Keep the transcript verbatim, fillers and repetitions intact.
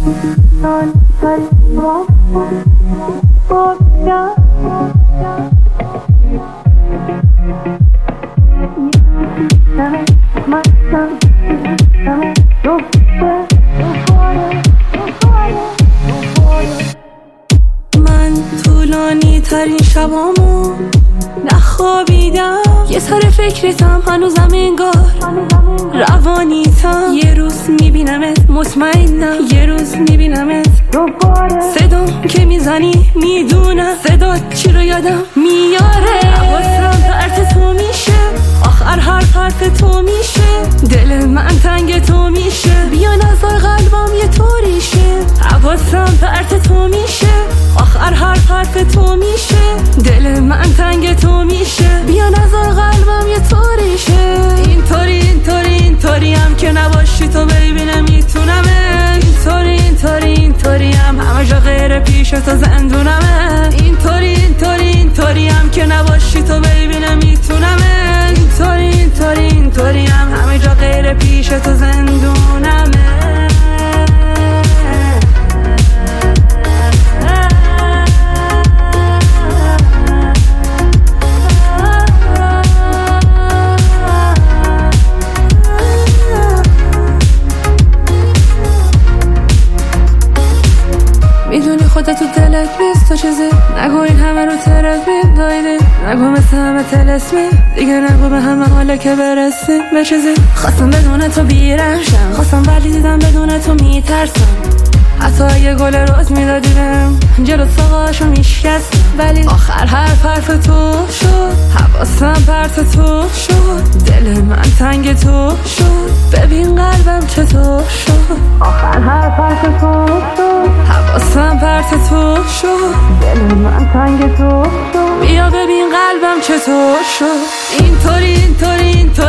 من طولانی ترین شبامو نخوابیدم، یه سر فکرتم هنوزم انگار روانیتم. یه روز میبینمت مطمئنم، یه روز میبینمت صدام که میزنی میدونم صدا چی رو یادم میاره. حواسم پرت تو میشه، آخر حرف حرف تو میشه، دل من تنگ تو میشه، بیا نظر قلبم یه طوری شه. حواسم پرت تو میشه، آخر حرف حرف تو میشه، دل من تنگ تو میشه، بیا نظر قلبم یه طوری شه. اینطوری اینطوری اینطوری هم که نباشی تو بیبی نمیتونمه، اینطوری اینطوری اینطوری هم همه جا غیر پیش تو زندونمه، اینطوری اینطوری اینطوری هم که نباشی تو بیبی نمیتونمه، اینطوری اینطوری اینطوری هم همه جا غیر پیش تو زندونمه. میدونی خودت تو دلت نیست تو چیزی، نگو این همه رو ترت میدایدی، نگو مثل همه تلسمی دیگه، نگو به همه حاله که برسی به چیزی. خواستم بدون تو بیرنشم، خواستم ولی دیدم بدون تو میترسم، حتی یه گل روز میدادی بهم جلو ساقاشو میشکستم، ولی آخر حرف حرف تو شد، حواسم پرت تو شد، دل من تنگ تو شد، ببین قلبم چطور شد. آخر حرف حرف تو شد، حواسم پرت تو شد، دل من تنگ تو شد، بیا ببین قلبم چطور شد. اینطوری اینطوری اینطوری